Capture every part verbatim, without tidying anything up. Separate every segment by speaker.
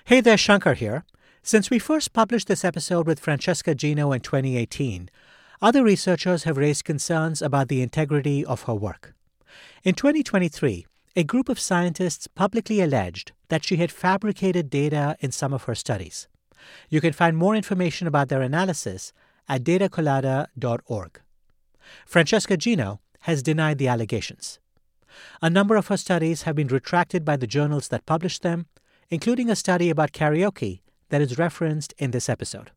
Speaker 1: Hey there, Shankar here. Since we first published this episode with Francesca Gino in twenty eighteen, other researchers have raised concerns about the integrity of her work. In twenty twenty-three, a group of scientists publicly alleged that she had fabricated data in some of her studies. You can find more information about their analysis at data colada dot org. Francesca Gino has denied the allegations. A number of her studies have been retracted by the journals that published them, including a study about karaoke that is referenced in this episode.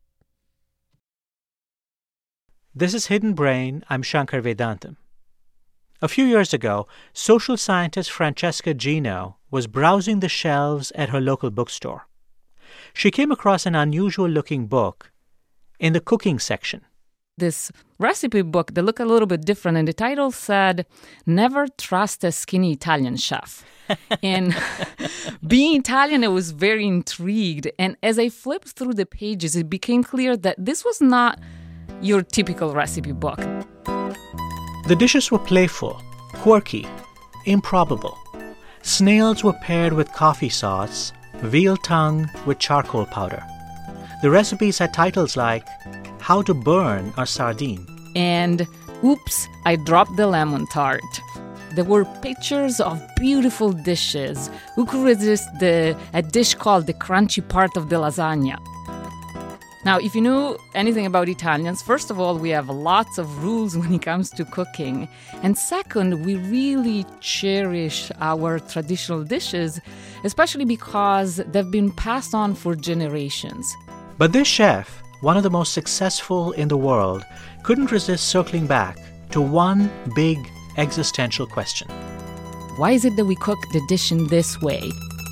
Speaker 1: This is Hidden Brain. I'm Shankar Vedantam. A few years ago, social scientist Francesca Gino was browsing the shelves at her local bookstore. She came across an unusual-looking book in the cooking section.
Speaker 2: This recipe book, they look a little bit different, and the title said, "Never Trust a Skinny Italian Chef." And being Italian, I was very intrigued. And as I flipped through the pages, it became clear that this was not your typical recipe book.
Speaker 1: The dishes were playful, quirky, improbable. Snails were paired with coffee sauce, veal tongue with charcoal powder. The recipes had titles like How to Burn a Sardine
Speaker 2: and Oops, I Dropped the Lemon Tart. There were pictures of beautiful dishes. Who could resist the a dish called the crunchy part of the lasagna? Now, if you know anything about Italians, first of all, we have lots of rules when it comes to cooking. And second, we really cherish our traditional dishes, especially because they've been passed on for generations.
Speaker 1: But this chef, one of the most successful in the world, couldn't resist circling back to one big existential question.
Speaker 2: Why is it that we cook the dish in this way?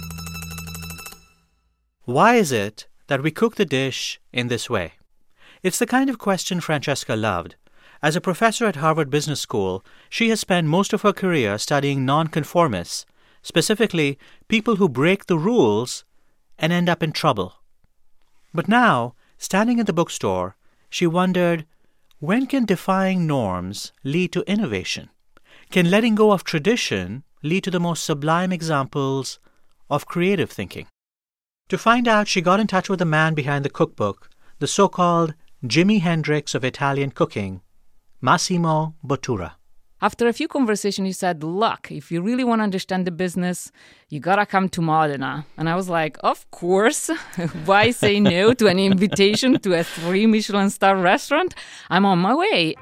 Speaker 1: Why is it that we cook the dish in this way? It's the kind of question Francesca loved. As a professor at Harvard Business School, she has spent most of her career studying nonconformists, specifically people who break the rules and end up in trouble. But now, standing in the bookstore, she wondered, when can defying norms lead to innovation? Can letting go of tradition lead to the most sublime examples of creative thinking? To find out, she got in touch with the man behind the cookbook, the so-called Jimi Hendrix of Italian cooking, Massimo Bottura.
Speaker 2: After a few conversations, he said, look, if you really want to understand the business, you got to come to Modena. And I was like, of course. Why say no to an invitation to a three Michelin star restaurant? I'm on my way.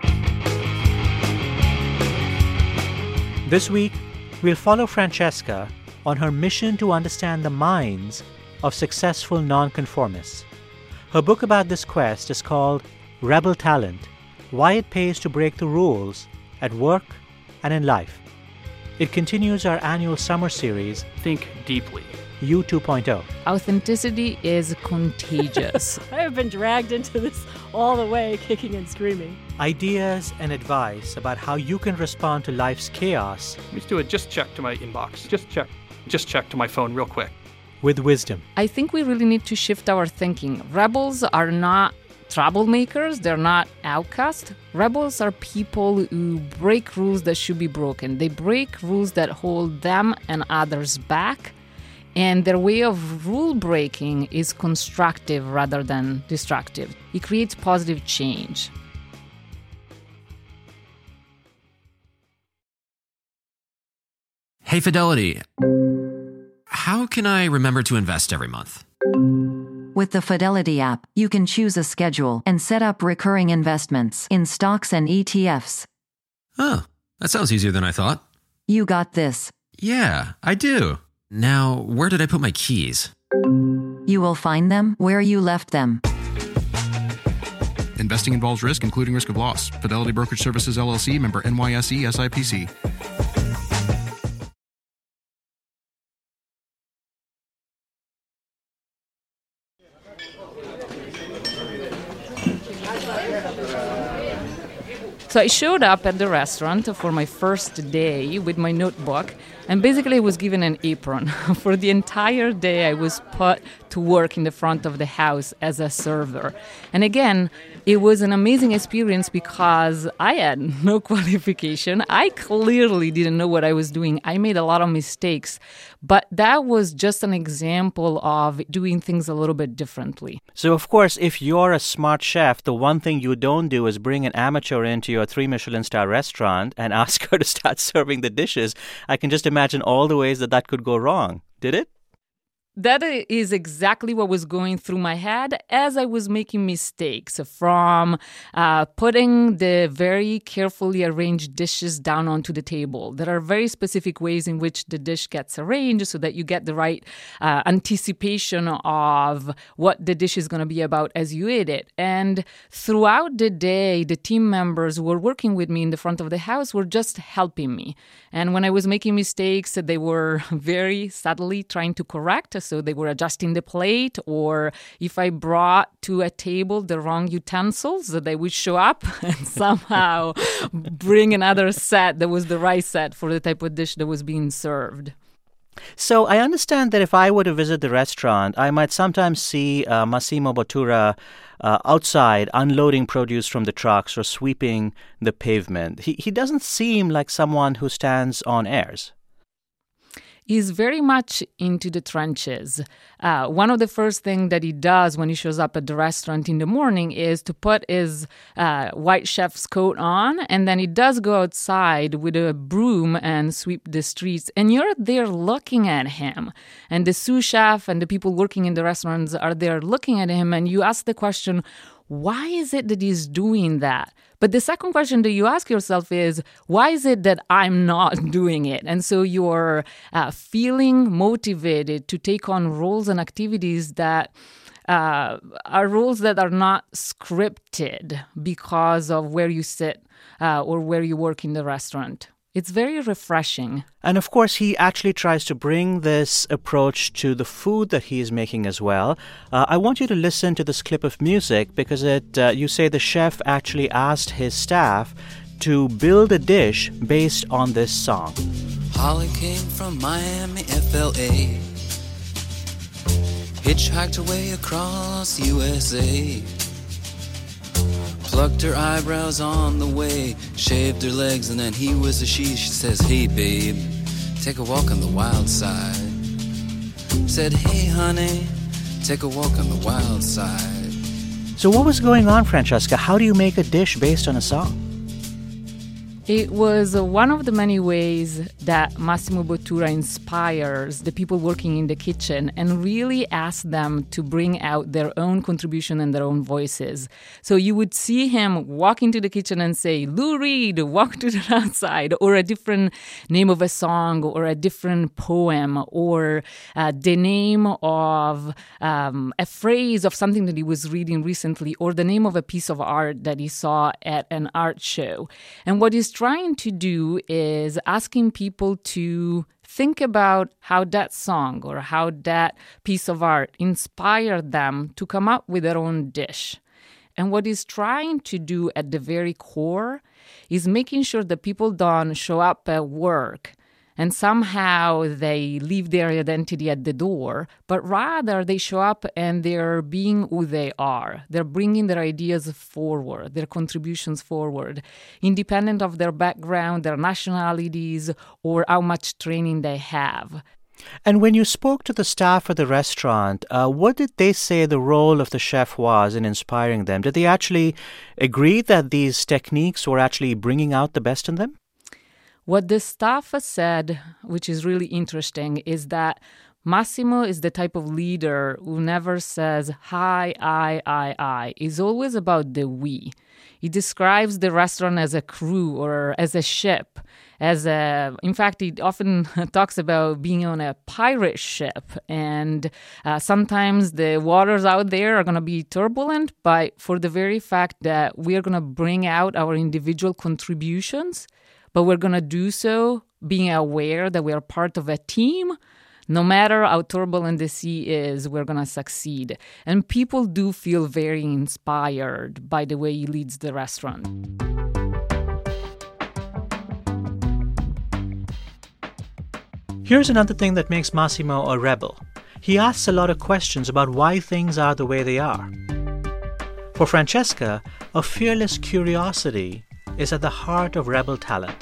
Speaker 1: This week, we'll follow Francesca on her mission to understand the minds of successful nonconformists. Her book about this quest is called Rebel Talent: Why It Pays to Break the Rules at Work and in Life. It continues our annual summer series,
Speaker 3: Think Deeply.
Speaker 1: U two point oh.
Speaker 2: Authenticity is contagious.
Speaker 4: I have been dragged into this all the way, kicking and screaming.
Speaker 1: Ideas and advice about how you can respond to life's chaos.
Speaker 3: Let's do it. Just check to my inbox. Just check. Just check to my phone real quick.
Speaker 1: With wisdom.
Speaker 2: I think we really need to shift our thinking. Rebels are not troublemakers. They're not outcasts. Rebels are people who break rules that should be broken. They break rules that hold them and others back. And their way of rule breaking is constructive rather than destructive. It creates positive change.
Speaker 5: Hey, Fidelity. How can I remember to invest every month?
Speaker 6: With the Fidelity app, you can choose a schedule and set up recurring investments in stocks and E T Fs.
Speaker 5: Oh, that sounds easier than I thought.
Speaker 6: You got this.
Speaker 5: Yeah, I do. Now, where did I put my keys?
Speaker 6: You will find them where you left them.
Speaker 7: Investing involves risk, including risk of loss. Fidelity Brokerage Services, L L C, member N Y S E, S I P C.
Speaker 2: So I showed up at the restaurant for my first day with my notebook, and basically I was given an apron. For the entire day, I was put to to work in the front of the house as a server. And again, it was an amazing experience because I had no qualification. I clearly didn't know what I was doing. I made a lot of mistakes, but that was just an example of doing things a little bit differently.
Speaker 1: So, of course, if you're a smart chef, the one thing you don't do is bring an amateur into your three Michelin star restaurant and ask her to start serving the dishes. I can just imagine all the ways that that could go wrong. Did it?
Speaker 2: That is exactly what was going through my head as I was making mistakes, from uh, putting the very carefully arranged dishes down onto the table. There are very specific ways in which the dish gets arranged so that you get the right uh, anticipation of what the dish is going to be about as you eat it. And throughout the day, the team members who were working with me in the front of the house were just helping me. And when I was making mistakes, they were very subtly trying to correct. So they were adjusting the plate, or if I brought to a table the wrong utensils, they would show up and somehow bring another set that was the right set for the type of dish that was being served.
Speaker 1: So I understand that if I were to visit the restaurant, I might sometimes see uh, Massimo Bottura uh, outside unloading produce from the trucks or sweeping the pavement. He, he doesn't seem like someone who stands on airs.
Speaker 2: He's very much into the trenches. Uh, one of the first things that he does when he shows up at the restaurant in the morning is to put his uh, white chef's coat on, and then he does go outside with a broom and sweep the streets. And you're there looking at him. And the sous chef and the people working in the restaurants are there looking at him, and you ask the question, why is it that he's doing that? But the second question that you ask yourself is, why is it that I'm not doing it? And so you're uh, feeling motivated to take on roles and activities that uh, are roles that are not scripted because of where you sit uh, or where you work in the restaurant. It's very refreshing.
Speaker 1: And of course, he actually tries to bring this approach to the food that he is making as well. Uh, I want you to listen to this clip of music because it, uh, you say the chef actually asked his staff to build a dish based on this song.
Speaker 8: Holly came from Miami, F L A. Hitchhiked her way across U S A. Plucked her eyebrows on the way, shaved her legs, and then he was a she. She says, hey, babe, take a walk on the wild side. Said, hey, honey, take a walk on the wild side.
Speaker 1: So what was going on, Francesca? How do you make a dish based on a song?
Speaker 2: It was uh, one of the many ways that Massimo Bottura inspires the people working in the kitchen and really asks them to bring out their own contribution and their own voices. So you would see him walk into the kitchen and say, Lou Reed, walk to the outside, or a different name of a song, or a different poem, or uh, the name of um, a phrase of something that he was reading recently, or the name of a piece of art that he saw at an art show. And what he's trying to do is asking people to think about how that song or how that piece of art inspired them to come up with their own dish. And what he's trying to do at the very core is making sure that people don't show up at work and somehow they leave their identity at the door, but rather they show up and they're being who they are. They're bringing their ideas forward, their contributions forward, independent of their background, their nationalities, or how much training they have.
Speaker 1: And when you spoke to the staff at the restaurant, uh, what did they say the role of the chef was in inspiring them? Did they actually agree that these techniques were actually bringing out the best in them?
Speaker 2: What the staff said, which is really interesting, is that Massimo is the type of leader who never says, hi, I, I, I. It's always about the we. He describes the restaurant as a crew or as a ship. As a, in fact, he often talks about being on a pirate ship. And uh, sometimes the waters out there are going to be turbulent, but for the very fact that we are going to bring out our individual contributions, but we're going to do so being aware that we are part of a team. No matter how turbulent the sea is, we're going to succeed. And people do feel very inspired by the way he leads the restaurant.
Speaker 1: Here's another thing that makes Massimo a rebel. He asks a lot of questions about why things are the way they are. For Francesca, a fearless curiosity is at the heart of rebel talent.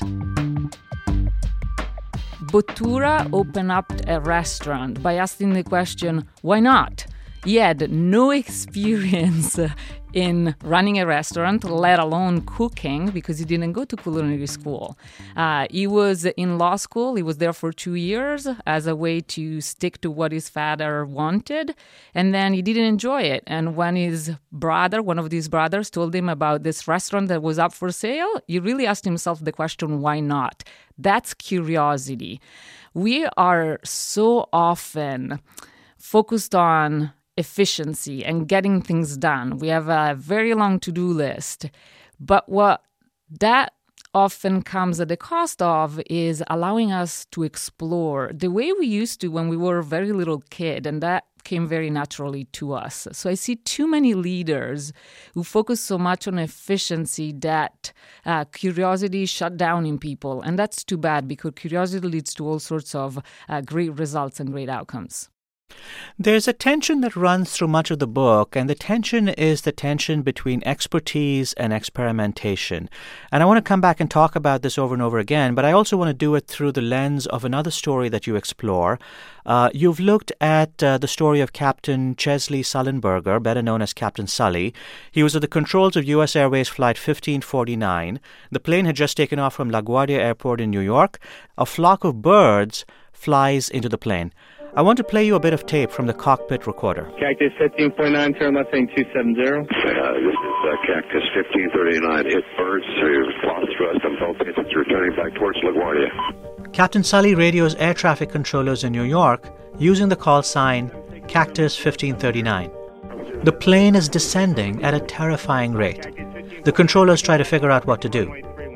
Speaker 2: Bottura opened up a restaurant by asking the question, why not? He had no experience in running a restaurant, let alone cooking, because he didn't go to culinary school. Uh, he was in law school. He was there for two years as a way to stick to what his father wanted. And then he didn't enjoy it. And when his brother, one of these brothers, told him about this restaurant that was up for sale, he really asked himself the question, why not? That's curiosity. We are so often focused on efficiency and getting things done. We have a very long to-do list. But what that often comes at the cost of is allowing us to explore the way we used to when we were a very little kid, and that came very naturally to us. So I see too many leaders who focus so much on efficiency that uh, curiosity shut down in people. And that's too bad, because curiosity leads to all sorts of uh, great results and great outcomes.
Speaker 1: There's a tension that runs through much of the book, and the tension is the tension between expertise and experimentation. And I want to come back and talk about this over and over again, but I also want to do it through the lens of another story that you explore. Uh, you've looked at uh, the story of Captain Chesley Sullenberger, better known as Captain Sully. He was at the controls of U S Airways Flight fifteen forty-nine. The plane had just taken off from LaGuardia Airport in New York. A flock of birds flies into the plane. I want to play you a bit of tape from the cockpit recorder.
Speaker 9: Cactus fifteen forty-nine, turn left heading two seven zero.
Speaker 10: Uh, this is uh, Cactus fifteen thirty-nine, hit birds who lost thrust on both engines returning back towards LaGuardia.
Speaker 1: Captain Sully radios air traffic controllers in New York using the call sign Cactus fifteen thirty-nine. The plane is descending at a terrifying rate. The controllers try to figure out what to do.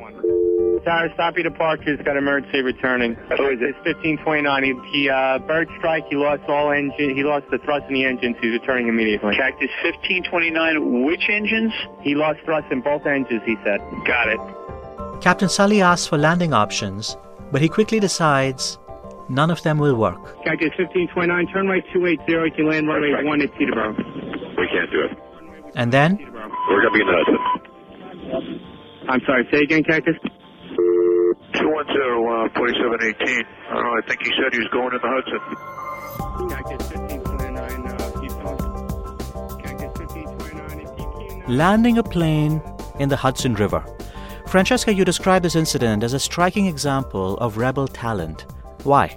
Speaker 9: Tower, stop your departures, got emergency returning. Who is it? It's fifteen twenty-nine. He, he uh, bird strike, he lost all engine, he lost the thrust in the engines, he's returning immediately.
Speaker 10: Cactus fifteen twenty-nine, which engines?
Speaker 9: He lost thrust in both engines, he said.
Speaker 10: Got it.
Speaker 1: Captain Sully asks for landing options, but he quickly decides none of them will work.
Speaker 9: Cactus fifteen twenty-nine, turn right two eighty, you can land runway right. one at Teterboro.
Speaker 10: We can't do it.
Speaker 1: And then?
Speaker 10: We're going to be in the Hudson.
Speaker 9: I'm sorry, say again, Cactus?
Speaker 10: two one zero, uh, forty-seven eighteen. I don't know, I think he said he was going in the Hudson.
Speaker 9: Cactus fifteen twenty-nine, uh, keep talking. Cactus fifteen twenty-nine.
Speaker 1: Landing a plane in the Hudson River. Francesca, you describe this incident as a striking example of rebel talent. Why?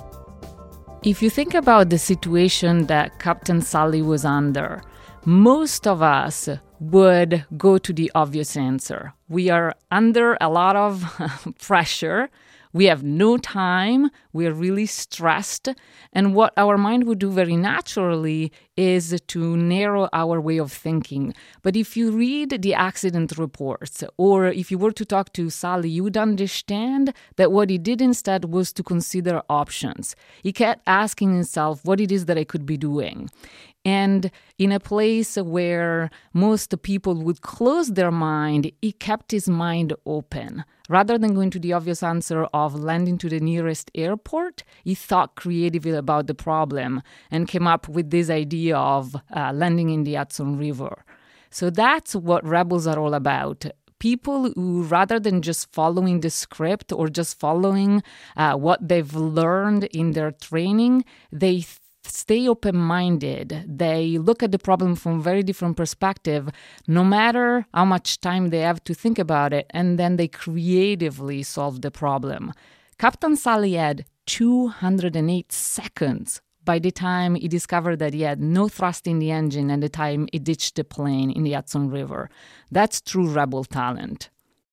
Speaker 2: If you think about the situation that Captain Sully was under, most of us would go to the obvious answer. We are under a lot of pressure. We have no time. We are really stressed. And what our mind would do very naturally is to narrow our way of thinking. But if you read the accident reports, or if you were to talk to Sully, you would understand that what he did instead was to consider options. He kept asking himself what it is that I could be doing. And in a place where most people would close their mind, he kept his mind open. Rather than going to the obvious answer of landing to the nearest airport, he thought creatively about the problem and came up with this idea of uh, landing in the Hudson River. So that's what rebels are all about. People who, rather than just following the script or just following uh, what they've learned in their training, they th- stay open-minded. They look at the problem from a very different perspective, no matter how much time they have to think about it, and then they creatively solve the problem. Captain Sully had two hundred eight seconds by the time he discovered that he had no thrust in the engine and the time he ditched the plane in the Hudson River. That's true rebel talent.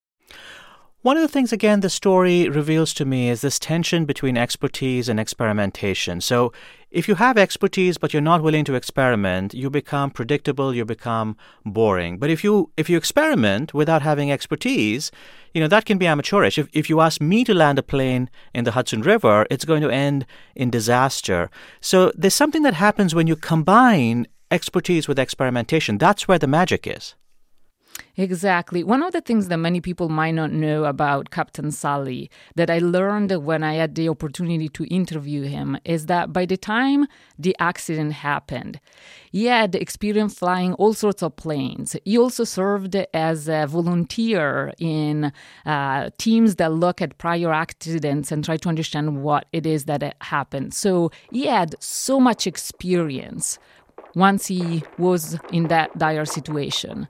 Speaker 1: One of the things, again, the story reveals to me is this tension between expertise and experimentation. So if you have expertise but you're not willing to experiment, you become predictable, you become boring. But if you if you experiment without having expertise, you know, that can be amateurish. If, if you ask me to land a plane in the Hudson River, it's going to end in disaster. So there's something that happens when you combine expertise with experimentation. That's where the magic is.
Speaker 2: Exactly. One of the things that many people might not know about Captain Sully that I learned when I had the opportunity to interview him is that by the time the accident happened, he had experience flying all sorts of planes. He also served as a volunteer in uh, teams that look at prior accidents and try to understand what it is that happened. So he had so much experience once he was in that dire situation.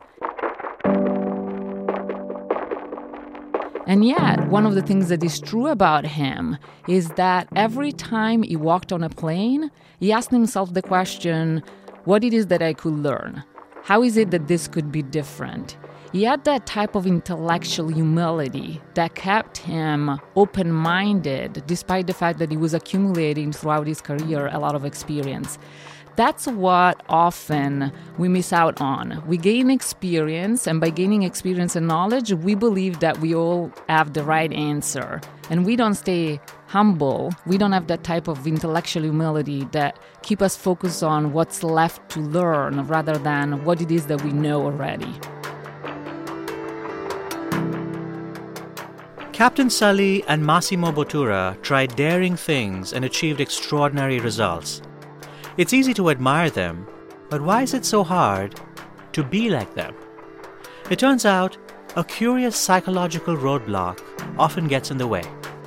Speaker 2: And yet, one of the things that is true about him is that every time he walked on a plane, he asked himself the question, what it is that I could learn? How is it that this could be different? He had that type of intellectual humility that kept him open-minded, despite the fact that he was accumulating throughout his career a lot of experience. That's what often we miss out on. We gain experience, and by gaining experience and knowledge, we believe that we all have the right answer. And we don't stay humble. We don't have that type of intellectual humility that keep us focused on what's left to learn rather than what it is that we know already.
Speaker 1: Captain Sully and Massimo Bottura tried daring things and achieved extraordinary results. It's easy to admire them, but why is it so hard to be like them? It turns out a curious psychological roadblock often gets in the way.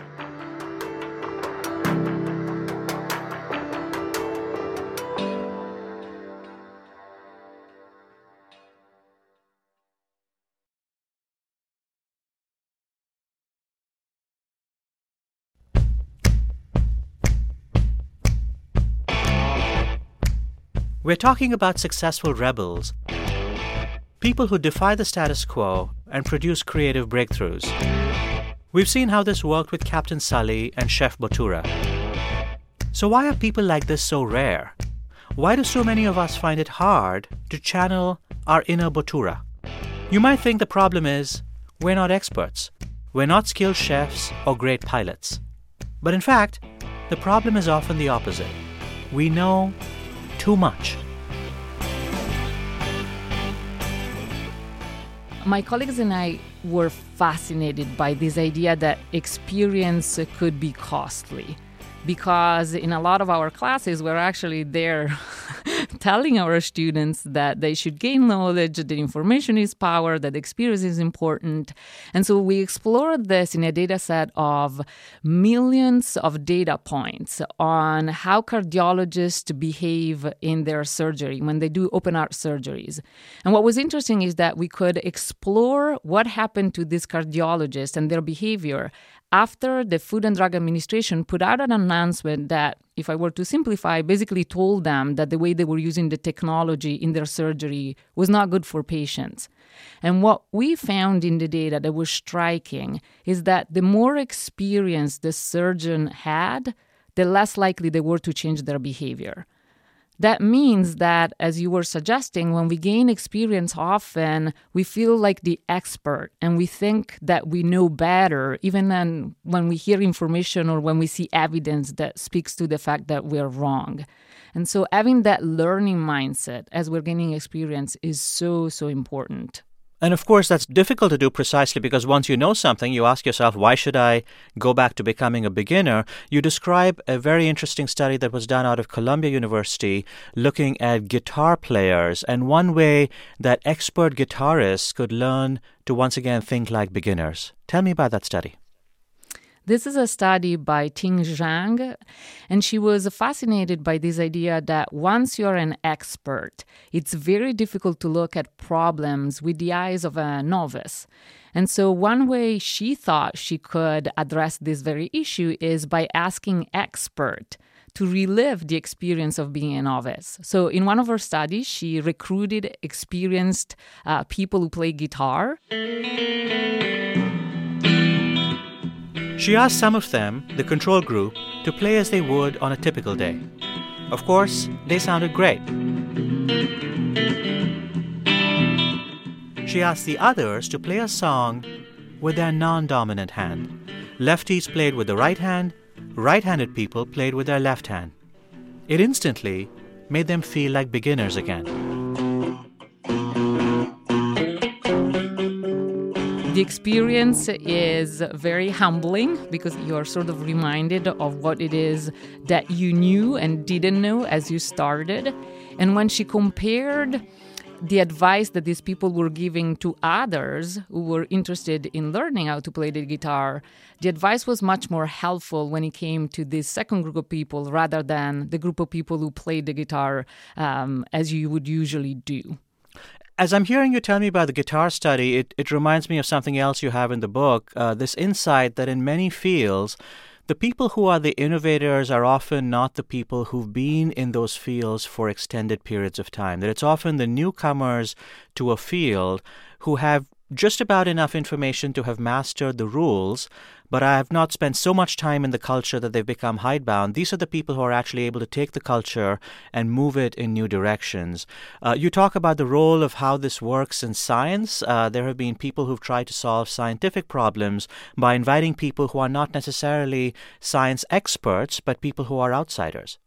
Speaker 1: We're talking about successful rebels, people who defy the status quo and produce creative breakthroughs. We've seen how this worked with Captain Sully and Chef Bottura. So why are people like this so rare? Why do so many of us find it hard to channel our inner Bottura? You might think the problem is we're not experts. We're not skilled chefs or great pilots. But in fact, the problem is often the opposite. We know too much.
Speaker 2: My colleagues and I were fascinated by this idea that experience could be costly, because in a lot of our classes, we're actually there telling our students that they should gain knowledge, that information is power, that experience is important. And so we explored this in a data set of millions of data points on how cardiologists behave in their surgery when they do open heart surgeries. And what was interesting is that we could explore what happened to these cardiologists and their behavior after the Food and Drug Administration put out an announcement that, if I were to simplify, basically told them that the way they were using the technology in their surgery was not good for patients. And what we found in the data that was striking is that the more experience the surgeon had, the less likely they were to change their behavior. That means that, as you were suggesting, when we gain experience, often we feel like the expert and we think that we know better, even then when we hear information or when we see evidence that speaks to the fact that we're wrong. And so having that learning mindset as we're gaining experience is so, so important.
Speaker 1: And of course, that's difficult to do precisely because once you know something, you ask yourself, why should I go back to becoming a beginner? You describe a very interesting study that was done out of Columbia University looking at guitar players and one way that expert guitarists could learn to once again think like beginners. Tell me about that study.
Speaker 2: This is a study by Ting Zhang, and she was fascinated by this idea that once you're an expert, it's very difficult to look at problems with the eyes of a novice. And so one way she thought she could address this very issue is by asking expert to relive the experience of being a novice. So in one of her studies, she recruited experienced uh, people who play guitar.
Speaker 1: She asked some of them, the control group, to play as they would on a typical day. Of course, they sounded great. She asked the others to play a song with their non-dominant hand. Lefties played with the right hand, right-handed people played with their left hand. It instantly made them feel like beginners again.
Speaker 2: The experience is very humbling because you're sort of reminded of what it is that you knew and didn't know as you started. And when she compared the advice that these people were giving to others who were interested in learning how to play the guitar, the advice was much more helpful when it came to this second group of people rather than the group of people who played the guitar um, as you would usually do.
Speaker 1: As I'm hearing you tell me about the guitar study, it, it reminds me of something else you have in the book, uh, this insight that in many fields, the people who are the innovators are often not the people who've been in those fields for extended periods of time, that it's often the newcomers to a field who have just about enough information to have mastered the rules, but I have not spent so much time in the culture that they've become hidebound. These are the people who are actually able to take the culture and move it in new directions. Uh, you talk about the role of how this works in science. Uh, there have been people who've tried to solve scientific problems by inviting people who are not necessarily science experts, but people who are outsiders.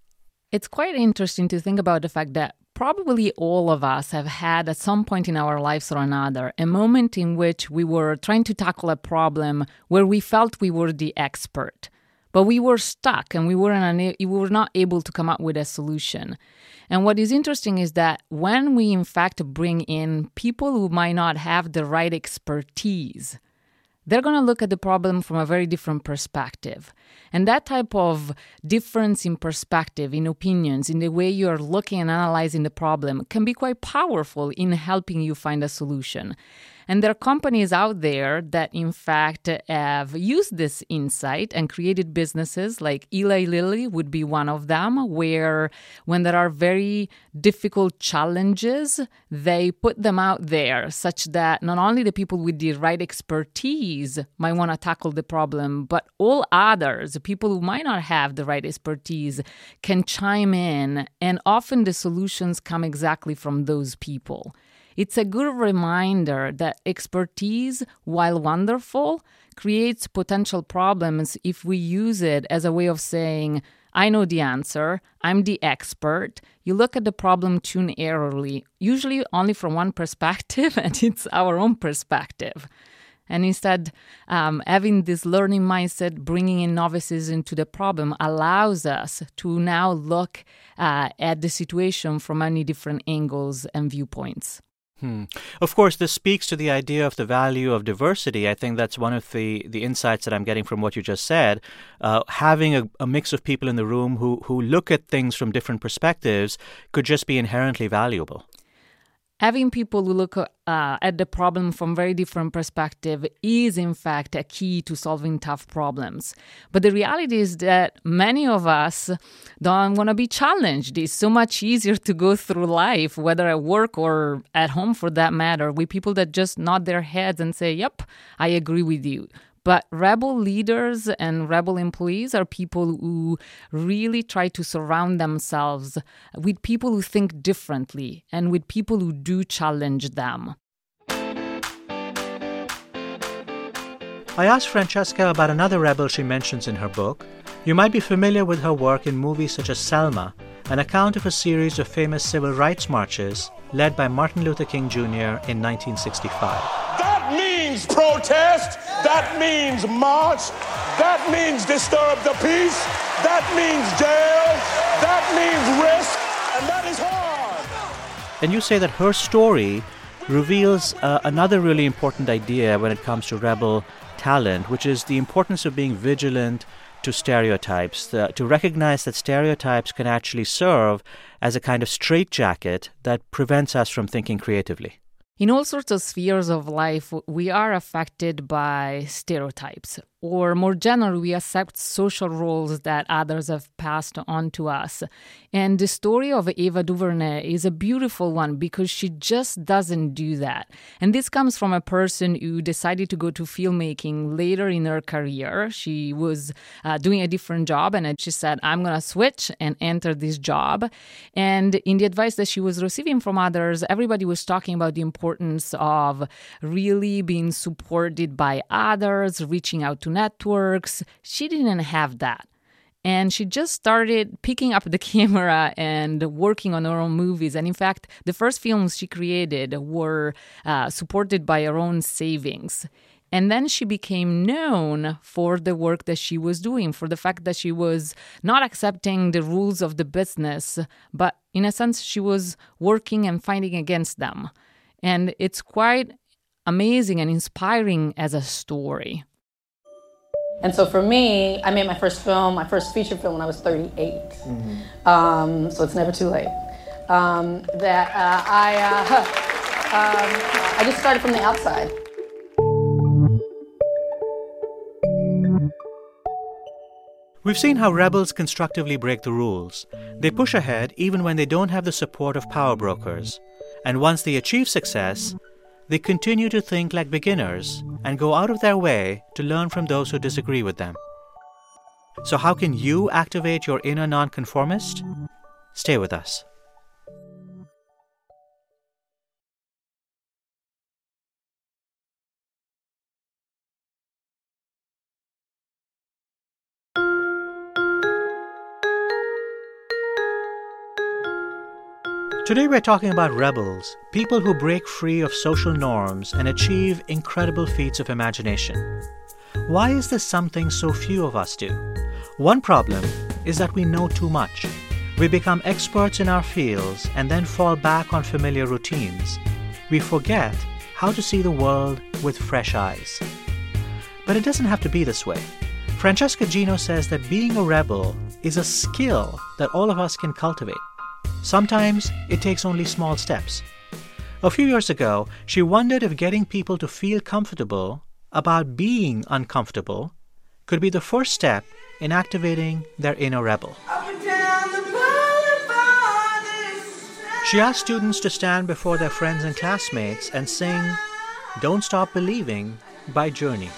Speaker 2: It's quite interesting to think about the fact that probably all of us have had at some point in our lives or another a moment in which we were trying to tackle a problem where we felt we were the expert, but we were stuck and we weren't we were not able to come up with a solution. And what is interesting is that when we in fact bring in people who might not have the right expertise, they're going to look at the problem from a very different perspective. And that type of difference in perspective, in opinions, in the way you're looking and analyzing the problem can be quite powerful in helping you find a solution. And there are companies out there that, in fact, have used this insight and created businesses like Eli Lilly would be one of them, where when there are very difficult challenges, they put them out there such that not only the people with the right expertise might want to tackle the problem, but all others, people who might not have the right expertise, can chime in. And often the solutions come exactly from those people. It's a good reminder that expertise, while wonderful, creates potential problems if we use it as a way of saying, I know the answer, I'm the expert. You look at the problem too narrowly, usually only from one perspective, and it's our own perspective. And instead, um, having this learning mindset, bringing in novices into the problem allows us to now look uh, at the situation from many different angles and viewpoints.
Speaker 1: Hmm. Of course, this speaks to the idea of the value of diversity. I think that's one of the, the insights that I'm getting from what you just said. Uh, having a, a mix of people in the room who, who look at things from different perspectives could just be inherently valuable.
Speaker 2: Having people who look uh, at the problem from very different perspective is, in fact, a key to solving tough problems. But the reality is that many of us don't want to be challenged. It's so much easier to go through life, whether at work or at home for that matter, with people that just nod their heads and say, yep, I agree with you. But rebel leaders and rebel employees are people who really try to surround themselves with people who think differently and with people who do challenge them.
Speaker 1: I asked Francesca about another rebel she mentions in her book. You might be familiar with her work in movies such as Selma, an account of a series of famous civil rights marches led by Martin Luther King Junior in nineteen sixty-five.
Speaker 11: That means protest. That means march. That means disturb the peace. That means jail. That means risk. And that is hard.
Speaker 1: And you say that her story reveals uh, another really important idea when it comes to rebel talent, which is the importance of being vigilant to stereotypes, uh, to recognize that stereotypes can actually serve as a kind of straitjacket that prevents us from thinking creatively.
Speaker 2: In all sorts of spheres of life, we are affected by stereotypes, or more generally, we accept social roles that others have passed on to us. And the story of Ava DuVernay is a beautiful one because she just doesn't do that. And this comes from a person who decided to go to filmmaking later in her career. She was uh, doing a different job, and she said, I'm going to switch and enter this job. And in the advice that she was receiving from others, everybody was talking about the importance of really being supported by others, reaching out to networks. She didn't have that. And she just started picking up the camera and working on her own movies. And in fact, the first films she created were uh, supported by her own savings. And then she became known for the work that she was doing, for the fact that she was not accepting the rules of the business, but in a sense, she was working and fighting against them. And it's quite amazing and inspiring as a story.
Speaker 12: And so for me, I made my first film, my first feature film when I was thirty-eight. Mm-hmm. Um, so it's never too late. Um, that uh, I, uh, um, I just started from the outside.
Speaker 1: We've seen how rebels constructively break the rules. They push ahead even when they don't have the support of power brokers. And once they achieve success, they continue to think like beginners and go out of their way to learn from those who disagree with them. So how can you activate your inner nonconformist? Stay with us. Today we're talking about rebels, people who break free of social norms and achieve incredible feats of imagination. Why is this something so few of us do? One problem is that we know too much. We become experts in our fields and then fall back on familiar routines. We forget how to see the world with fresh eyes. But it doesn't have to be this way. Francesca Gino says that being a rebel is a skill that all of us can cultivate. Sometimes it takes only small steps. A few years ago, she wondered if getting people to feel comfortable about being uncomfortable could be the first step in activating their inner rebel. She asked students to stand before their friends and classmates and sing "Don't Stop Believing" by Journey.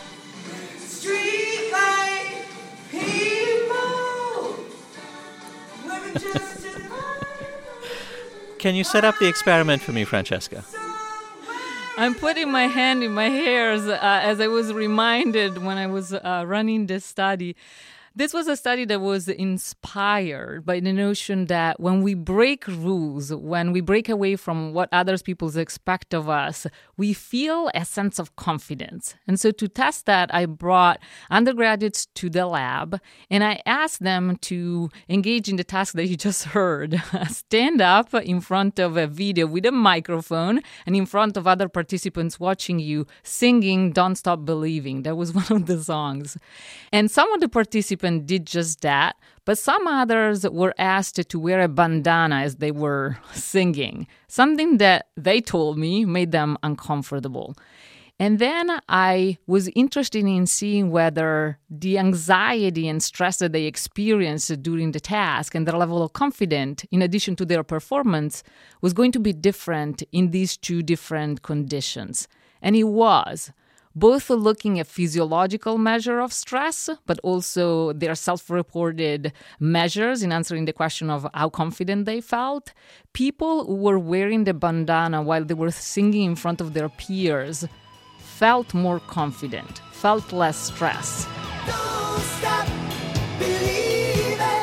Speaker 1: Can you set up the experiment for me, Francesca?
Speaker 2: I'm putting my hand in my hairs uh, as I was reminded when I was uh, running this study. This was a study that was inspired by the notion that when we break rules, when we break away from what other people expect of us, we feel a sense of confidence. And so to test that, I brought undergraduates to the lab and I asked them to engage in the task that you just heard. Stand up in front of a video with a microphone and in front of other participants watching you singing "Don't Stop Believing." That was one of the songs. And some of the participants did just that, but some others were asked to wear a bandana as they were singing, something that they told me made them uncomfortable. And then I was interested in seeing whether the anxiety and stress that they experienced during the task and their level of confidence, in addition to their performance, was going to be different in these two different conditions. And it was. Both looking at physiological measure of stress, but also their self-reported measures in answering the question of how confident they felt. People who were wearing the bandana while they were singing in front of their peers felt more confident, felt less stress. Don't stop believing.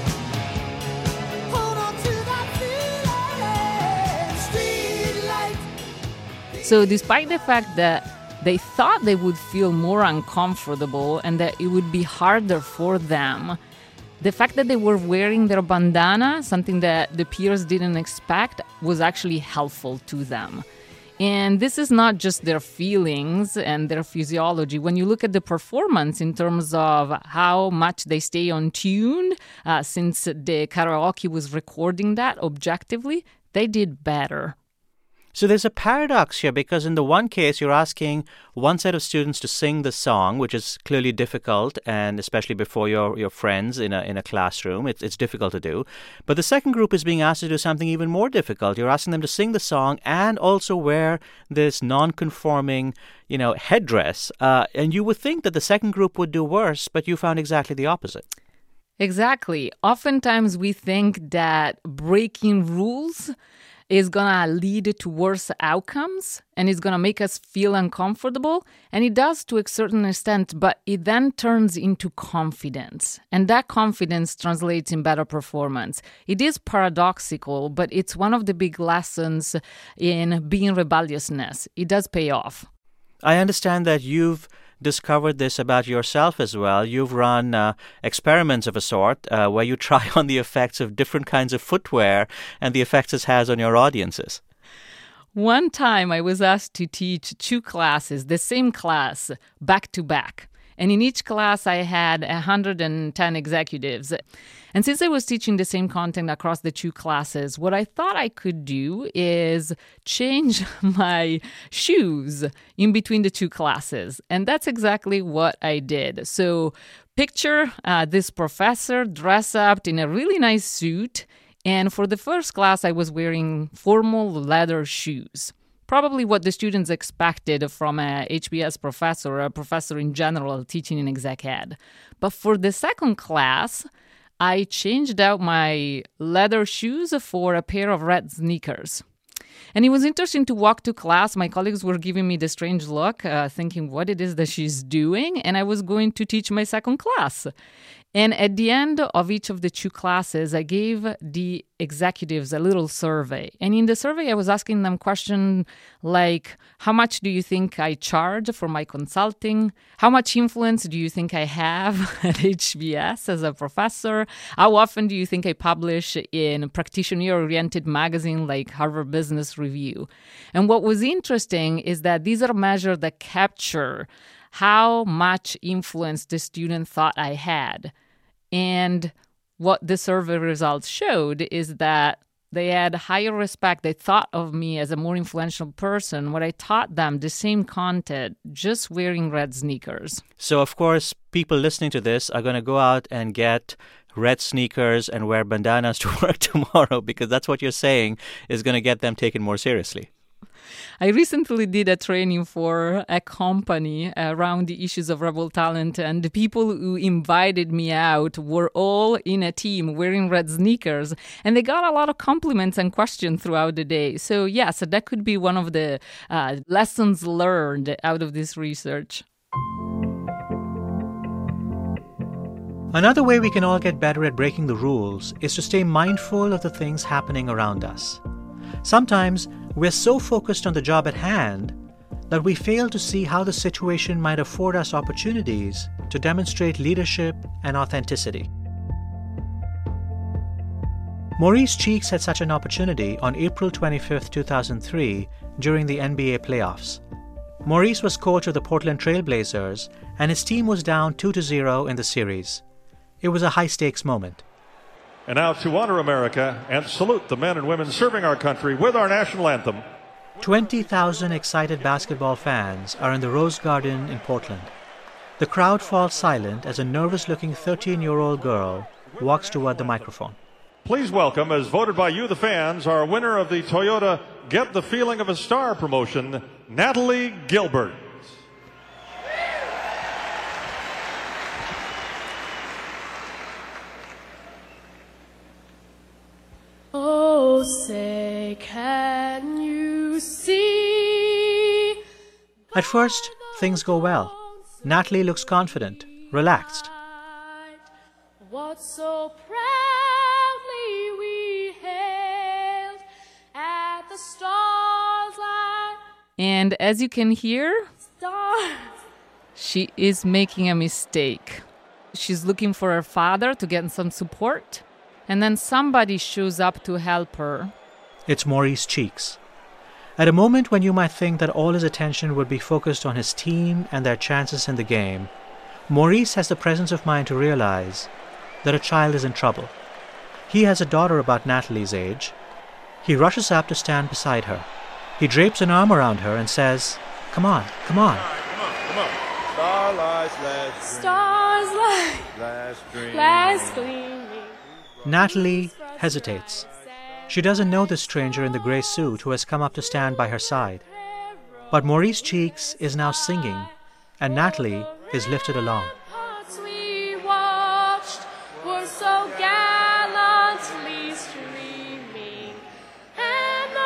Speaker 2: Hold on to that feeling. Street light. So despite the fact that they thought they would feel more uncomfortable and that it would be harder for them, the fact that they were wearing their bandana, something that the peers didn't expect, was actually helpful to them. And this is not just their feelings and their physiology. When you look at the performance in terms of how much they stay on tune, uh, since the karaoke was recording that objectively, they did better.
Speaker 1: So there's a paradox here, because in the one case, you're asking one set of students to sing the song, which is clearly difficult, and especially before your, your friends in a in a classroom, it's it's difficult to do. But the second group is being asked to do something even more difficult. You're asking them to sing the song and also wear this non-conforming, you know, headdress. Uh, and you would think that the second group would do worse, but you found exactly the opposite.
Speaker 2: Exactly. Oftentimes we think that breaking rules is going to lead to worse outcomes and it's going to make us feel uncomfortable. And it does to a certain extent, but it then turns into confidence. And that confidence translates in better performance. It is paradoxical, but it's one of the big lessons in being rebelliousness. It does pay off.
Speaker 1: I understand that you've discovered this about yourself as well. You've run uh, experiments of a sort uh, where you try on the effects of different kinds of footwear and the effects it has on your audiences.
Speaker 2: One time I was asked to teach two classes, the same class, back to back. And in each class, I had one hundred ten executives. And since I was teaching the same content across the two classes, what I thought I could do is change my shoes in between the two classes. And that's exactly what I did. So picture uh, this professor dressed up in a really nice suit. And for the first class, I was wearing formal leather shoes. Probably what the students expected from a H B S professor, or a professor in general teaching in exec ed. But for the second class, I changed out my leather shoes for a pair of red sneakers. And it was interesting to walk to class. My colleagues were giving me the strange look, uh, thinking what it is that she's doing. And I was going to teach my second class. And at the end of each of the two classes, I gave the executives a little survey. And in the survey, I was asking them questions like, how much do you think I charge for my consulting? How much influence do you think I have at H B S as a professor? How often do you think I publish in practitioner-oriented magazine like Harvard Business Review? And what was interesting is that these are measures that capture how much influence the student thought I had. And what the survey results showed is that they had higher respect. They thought of me as a more influential person when I taught them the same content, just wearing red sneakers.
Speaker 1: So, of course, people listening to this are going to go out and get red sneakers and wear bandanas to work tomorrow, because that's what you're saying is going to get them taken more seriously.
Speaker 2: I recently did a training for a company around the issues of rebel talent, and the people who invited me out were all in a team wearing red sneakers, and they got a lot of compliments and questions throughout the day. So yes, that could be one of the uh, lessons learned out of this research.
Speaker 1: Another way we can all get better at breaking the rules is to stay mindful of the things happening around us. Sometimes we're so focused on the job at hand that we fail to see how the situation might afford us opportunities to demonstrate leadership and authenticity. Maurice Cheeks had such an opportunity on April twenty-fifth, two thousand three, during the N B A playoffs. Maurice was coach of the Portland Trail Blazers, and his team was down two to zero in the series. It was a high-stakes moment.
Speaker 13: And now to honor America and salute the men and women serving our country with our national anthem.
Speaker 1: twenty thousand excited basketball fans are in the Rose Garden in Portland. The crowd falls silent as a nervous-looking thirteen-year-old girl walks toward the microphone.
Speaker 13: Please welcome, as voted by you, the fans, our winner of the Toyota Get the Feeling of a Star promotion, Natalie Gilbert.
Speaker 4: Oh, say, can you see?
Speaker 1: At first, things go well. Natalie looks confident, relaxed.
Speaker 4: What so proudly we hailed at the stars light.
Speaker 2: And as you can hear,
Speaker 4: Stars.
Speaker 2: she is making a mistake. She's looking for her father to get some support. And then somebody shows up to help her.
Speaker 1: It's Maurice Cheeks. At a moment when you might think that all his attention would be focused on his team and their chances in the game, Maurice has the presence of mind to realize that a child is in trouble. He has a daughter about Natalie's age. He rushes up to stand beside her. He drapes an arm around her and says, "Come on, come on."
Speaker 11: Come on, come on. Starlight's last
Speaker 4: Stars light.
Speaker 11: last dream.
Speaker 4: Last gleaming.
Speaker 1: Natalie hesitates. She doesn't know the stranger in the gray suit who has come up to stand by her side. But Maurice Cheeks is now singing, and Natalie is lifted along.
Speaker 4: Hearts we watched were so gallantly streaming, and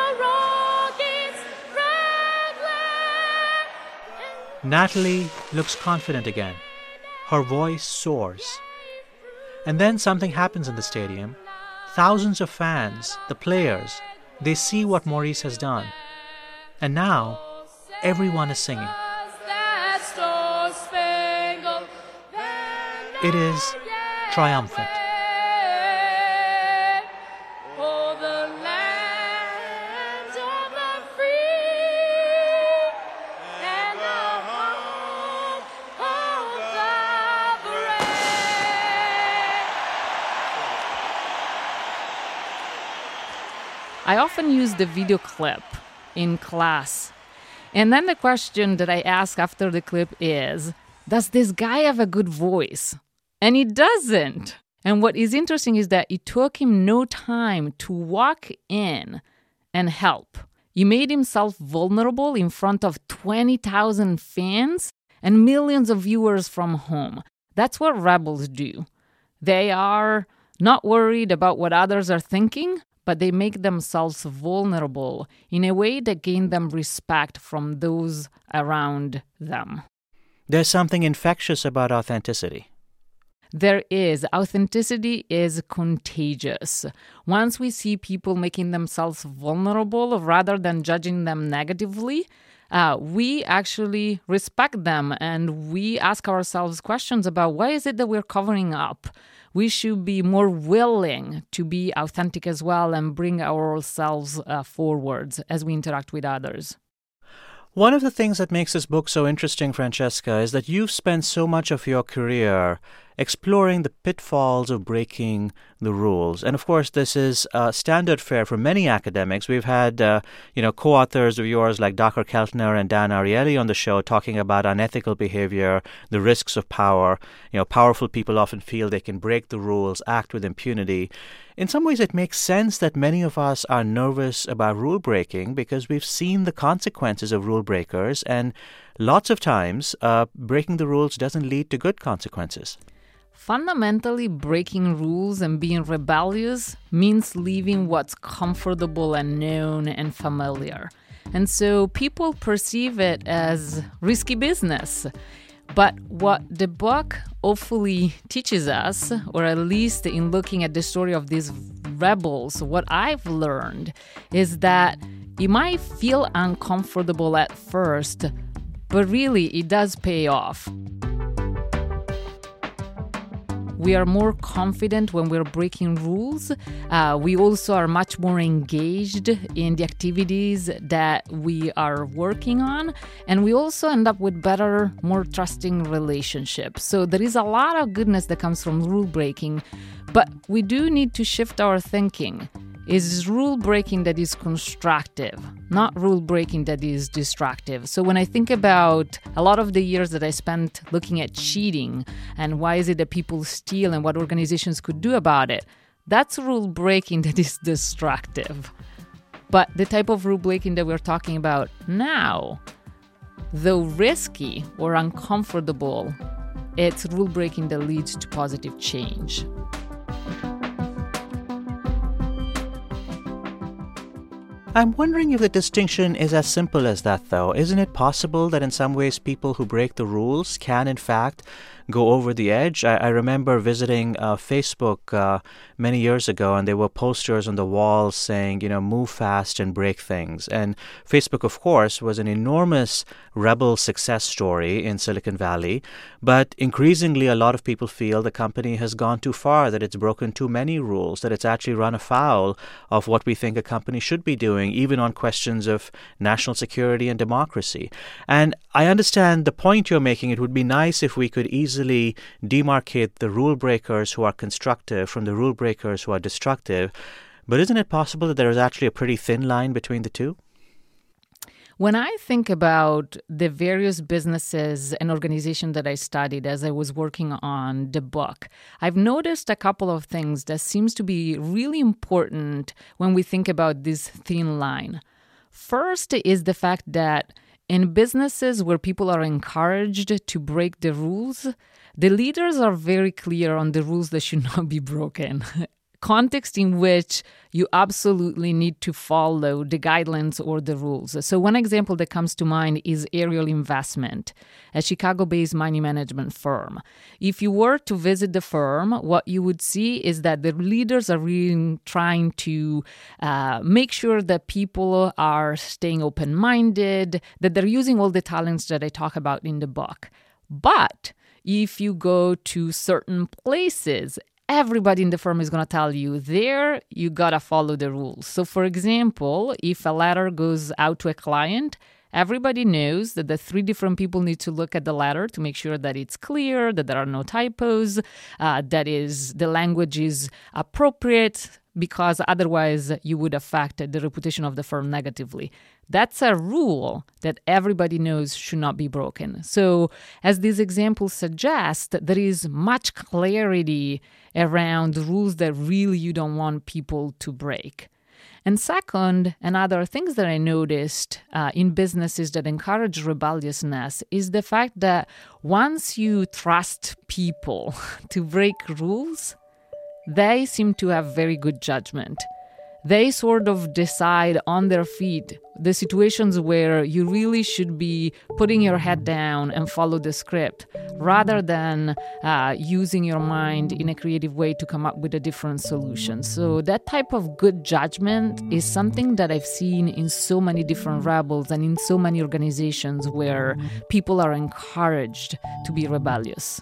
Speaker 1: Natalie looks confident again. Her voice soars. And then something happens in the stadium. Thousands of fans, the players, they see what Maurice has done. And now, everyone is singing. It is triumphant.
Speaker 2: I often use the video clip in class. And then the question that I ask after the clip is, does this guy have a good voice? And he doesn't. And what is interesting is that it took him no time to walk in and help. He made himself vulnerable in front of twenty thousand fans and millions of viewers from home. That's what rebels do. They are not worried about what others are thinking, but they make themselves vulnerable in a way that gains them respect from those around them.
Speaker 1: There's something infectious about authenticity.
Speaker 2: There is. Authenticity is contagious. Once we see people making themselves vulnerable rather than judging them negatively, uh, we actually respect them and we ask ourselves questions about why is it that we're covering up? We should be more willing to be authentic as well and bring ourselves uh, forwards as we interact with others.
Speaker 1: One of the things that makes this book so interesting, Francesca, is that you've spent so much of your career exploring the pitfalls of breaking the rules. And of course, this is uh, standard fare for many academics. We've had, uh, you know, co-authors of yours like Doctor Keltner and Dan Ariely on the show talking about unethical behavior, the risks of power. You know, powerful people often feel they can break the rules, act with impunity. In some ways, it makes sense that many of us are nervous about rule breaking because we've seen the consequences of rule breakers, and lots of times uh, breaking the rules doesn't lead to good consequences.
Speaker 2: Fundamentally, breaking rules and being rebellious means leaving what's comfortable and known and familiar. And so people perceive it as risky business. But what the book hopefully teaches us, or at least in looking at the story of these rebels, what I've learned is that it might feel uncomfortable at first, but really it does pay off. We are more confident when we're breaking rules. Uh, we also are much more engaged in the activities that we are working on. And we also end up with better, more trusting relationships. So there is a lot of goodness that comes from rule breaking. But we do need to shift our thinking. Is rule breaking that is constructive, not rule breaking that is destructive. So when I think about a lot of the years that I spent looking at cheating and why is it that people steal and what organizations could do about it, that's rule breaking that is destructive. But the type of rule breaking that we're talking about now, though risky or uncomfortable, it's rule breaking that leads to positive change.
Speaker 1: I'm wondering if the distinction is as simple as that, though. Isn't it possible that in some ways people who break the rules can, in fact, go over the edge? I, I remember visiting uh, Facebook uh, many years ago, and there were posters on the walls saying, you know, move fast and break things. And Facebook, of course, was an enormous rebel success story in Silicon Valley. But increasingly, a lot of people feel the company has gone too far, that it's broken too many rules, that it's actually run afoul of what we think a company should be doing, even on questions of national security and democracy. And I understand the point you're making. It would be nice if we could easily demarcate the rule breakers who are constructive from the rule breakers who are destructive. But isn't it possible that there is actually a pretty thin line between the two?
Speaker 2: When I think about the various businesses and organizations that I studied as I was working on the book, I've noticed a couple of things that seems to be really important when we think about this thin line. First is the fact that in businesses where people are encouraged to break the rules, the leaders are very clear on the rules that should not be broken. context in which you absolutely need to follow the guidelines or the rules. So one example that comes to mind is Ariel Investment, a Chicago-based money management firm. If you were to visit the firm, what you would see is that the leaders are really trying to uh, make sure that people are staying open-minded, that they're using all the talents that I talk about in the book. But if you go to certain places, everybody in the firm is going to tell you there, you got to follow the rules. So, for example, if a letter goes out to a client, everybody knows that the three different people need to look at the letter to make sure that it's clear, that there are no typos, uh, that is the language is appropriate, because otherwise you would affect the reputation of the firm negatively. That's a rule that everybody knows should not be broken. So, as these examples suggest, there is much clarity around the rules that really you don't want people to break. And second, and other things that I noticed uh, in businesses that encourage rebelliousness is the fact that once you trust people to break rules, they seem to have very good judgment. They sort of decide on their feet the situations where you really should be putting your head down and follow the script rather than uh, using your mind in a creative way to come up with a different solution. So that type of good judgment is something that I've seen in so many different rebels and in so many organizations where people are encouraged to be rebellious.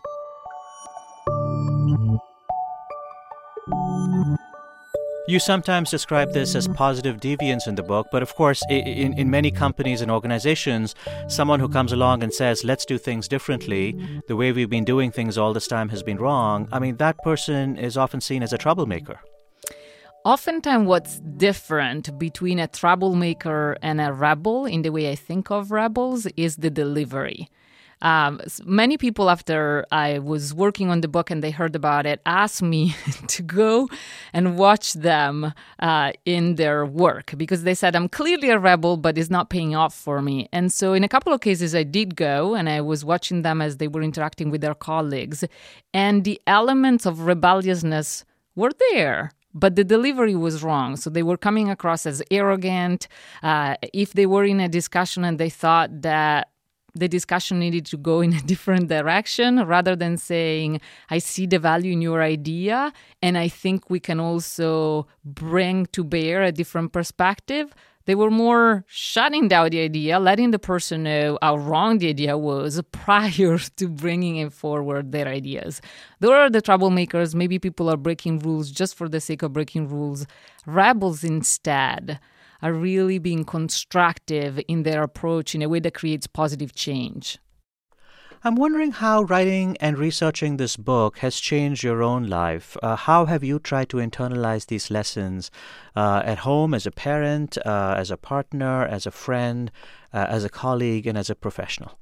Speaker 1: You sometimes describe this as positive deviance in the book, but of course, in, in many companies and organizations, someone who comes along and says, let's do things differently, the way we've been doing things all this time has been wrong, I mean, that person is often seen as a troublemaker.
Speaker 2: Oftentimes, what's different between a troublemaker and a rebel, in the way I think of rebels, is the delivery. Um, many people, after I was working on the book and they heard about it, asked me to go and watch them uh, in their work because they said, I'm clearly a rebel, but it's not paying off for me. And so in a couple of cases, I did go and I was watching them as they were interacting with their colleagues. And the elements of rebelliousness were there. But the delivery was wrong. So they were coming across as arrogant. Uh, if they were in a discussion and they thought that the discussion needed to go in a different direction, rather than saying, I see the value in your idea, and I think we can also bring to bear a different perspective, they were more shutting down the idea, letting the person know how wrong the idea was prior to bringing it forward their ideas. Those are the troublemakers. Maybe people are breaking rules just for the sake of breaking rules. Rebels, instead, are really being constructive in their approach in a way that creates positive change.
Speaker 1: I'm wondering how writing and researching this book has changed your own life. Uh, how have you tried to internalize these lessons uh, at home, as a parent, uh, as a partner, as a friend, uh, as a colleague, and as a professional?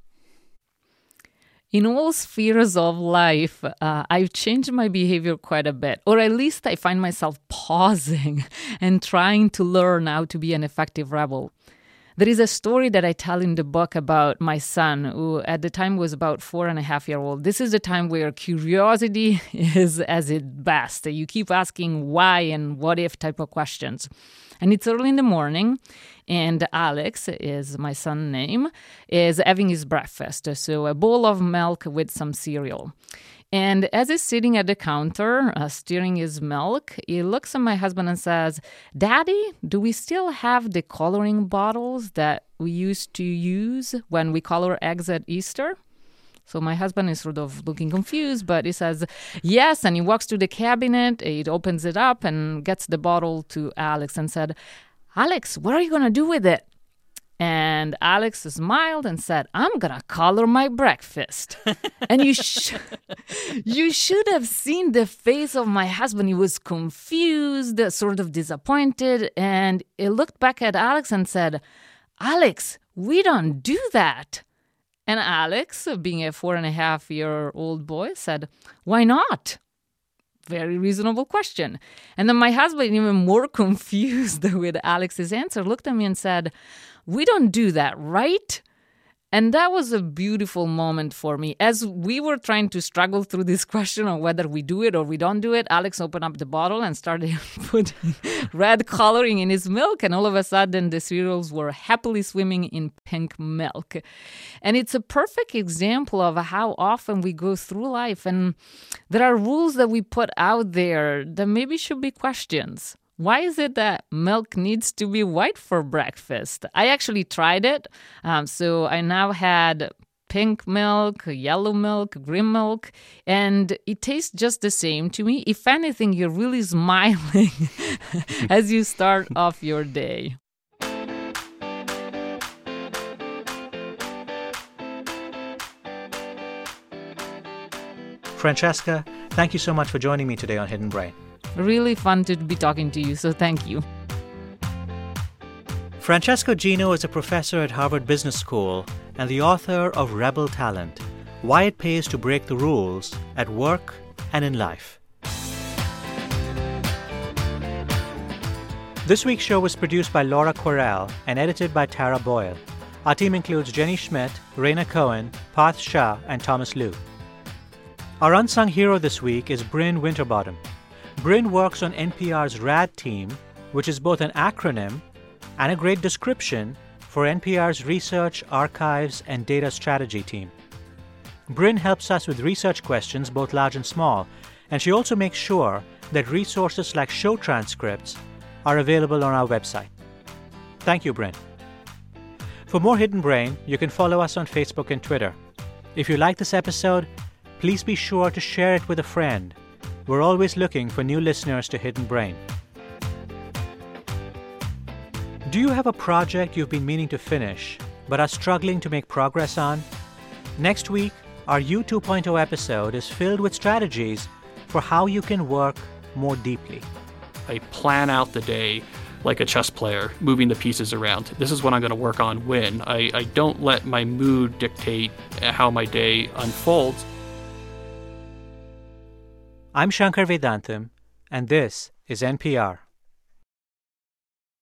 Speaker 2: In all spheres of life, uh, I've changed my behavior quite a bit, or at least I find myself pausing and trying to learn how to be an effective rebel. There is a story that I tell in the book about my son, who at the time was about four and a half year old. This is the time where curiosity is at its best. You keep asking why and what if type of questions. And it's early in the morning, and Alex, is my son's name, is having his breakfast. So a bowl of milk with some cereal. And as he's sitting at the counter, uh, stirring his milk, he looks at my husband and says, Daddy, do we still have the coloring bottles that we used to use when we color eggs at Easter? So my husband is sort of looking confused, but he says, yes, and he walks to the cabinet, he opens it up and gets the bottle to Alex and said, Alex, what are you going to do with it? And Alex smiled and said, I'm going to color my breakfast. And you, sh- you should have seen the face of my husband. He was confused, sort of disappointed, and he looked back at Alex and said, Alex, we don't do that. And Alex, being a four and a half year old boy, said, why not? Very reasonable question. And then my husband, even more confused with Alex's answer, looked at me and said, we don't do that, right? And that was a beautiful moment for me. As we were trying to struggle through this question of whether we do it or we don't do it, Alex opened up the bottle and started putting red coloring in his milk. And all of a sudden, the cereals were happily swimming in pink milk. And it's a perfect example of how often we go through life. And there are rules that we put out there that maybe should be questions. Why is it that milk needs to be white for breakfast? I actually tried it. Um, so I now had pink milk, yellow milk, green milk, and it tastes just the same to me. If anything, you're really smiling as you start off your day.
Speaker 1: Francesca, thank you so much for joining me today on Hidden Brain.
Speaker 2: Really fun to be talking to you, so thank you.
Speaker 1: Francesca Gino is a professor at Harvard Business School and the author of Rebel Talent, Why It Pays to Break the Rules at Work and in Life. This week's show was produced by Laura Quirrell and edited by Tara Boyle. Our team includes Jenny Schmidt, Raina Cohen, Parth Shah, and Thomas Liu. Our unsung hero this week is Bryn Winterbottom. Bryn works on N P R's RAD team, which is both an acronym and a great description for N P R's Research, Archives, and Data Strategy team. Bryn helps us with research questions, both large and small, and she also makes sure that resources like show transcripts are available on our website. Thank you, Bryn. For more Hidden Brain, you can follow us on Facebook and Twitter. If you like this episode, please be sure to share it with a friend. We're always looking for new listeners to Hidden Brain. Do you have a project you've been meaning to finish but are struggling to make progress on? Next week, our U two point oh episode is filled with strategies for how you can work more deeply.
Speaker 3: I plan out the day like a chess player, moving the pieces around. This is what I'm going to work on when. I, I don't let my mood dictate how my day unfolds.
Speaker 1: I'm Shankar Vedantam, and this is N P R.